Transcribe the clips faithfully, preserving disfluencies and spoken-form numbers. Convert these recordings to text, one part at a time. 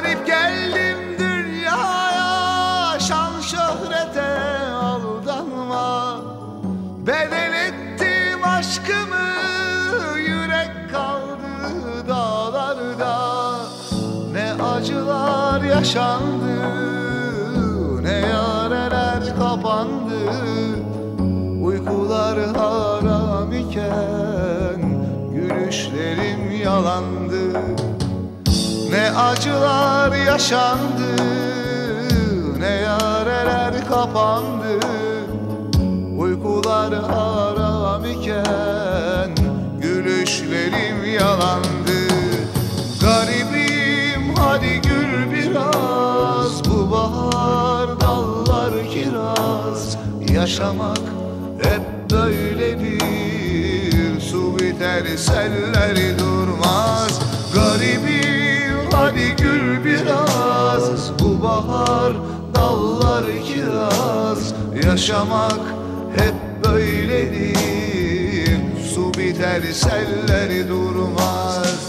Garip geldim dünyaya, şan şöhrete aldanma. Bedel ettim aşkımı, yürek kaldı dağlarda. Ne acılar yaşandı, ne yareler kapandı. Uykular haram iken gülüşlerim yalandı. Ne acılar yaşandı, ne yareler kapandı. Uykular haram iken gülüşlerim yalandı. Garibim hadi gül biraz, bu bahar dallar kiraz. Yaşamak hep böyledir, su biter seller durmaz. Garibim hadi gül biraz, bu bahar dallar kiraz. Yaşamak hep böyledir, su biter seller durmaz.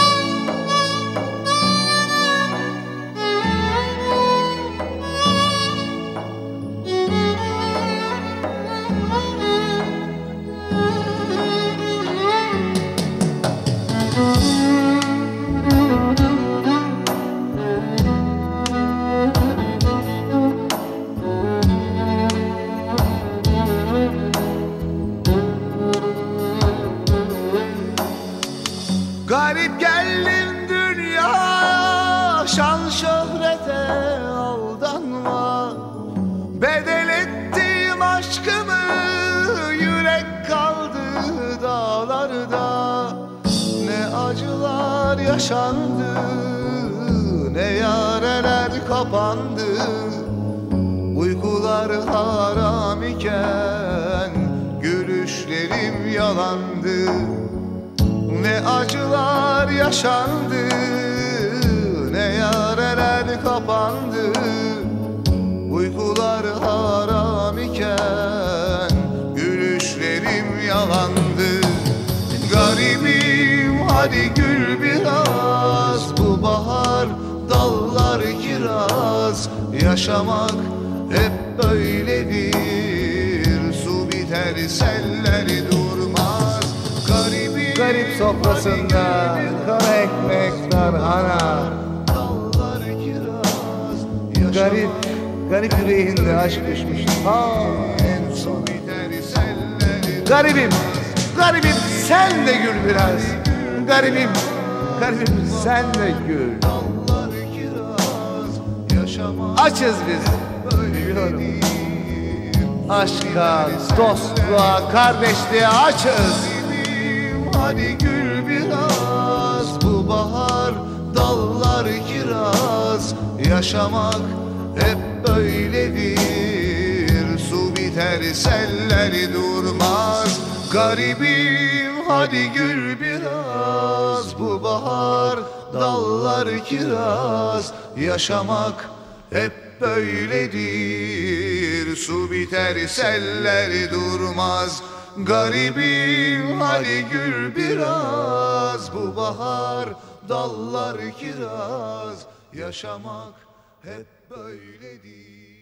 Garip geldim dünyaya, şan şöhrete aldanma. Bedel ettim aşkımı, yürek kaldı dağlarda. Ne acılar yaşandı, ne yareler kapandı. Uykular haram iken gülüşlerim yalandı. Ne acılar yaşandı, ne yareler kapandı. Uykular haram iken gülüşlerim yalandı. Garibim hadi gül biraz, bu bahar dallar kiraz. Yaşamak hep böyledir, su biter seller durmaz. Garibim Garip sofrasında kara ekmek tarhana. Garip, garip yüreğinde aşk düşmüş ta en son. Garibim, garibim sen de gül biraz. Garibim, garibim sen de gül. Açız biz, biliyorum. Aşka, dostluğa, kardeşliğe açız. Hadi gül biraz, bu bahar dallar kiraz. Yaşamak hep böyledir, su biter seller durmaz. Garibim hadi gül biraz, bu bahar dallar kiraz. Yaşamak hep böyledir, su biter seller durmaz. Garibim hadi gül biraz, bu bahar dallar kiraz. Yaşamak hep böyledir.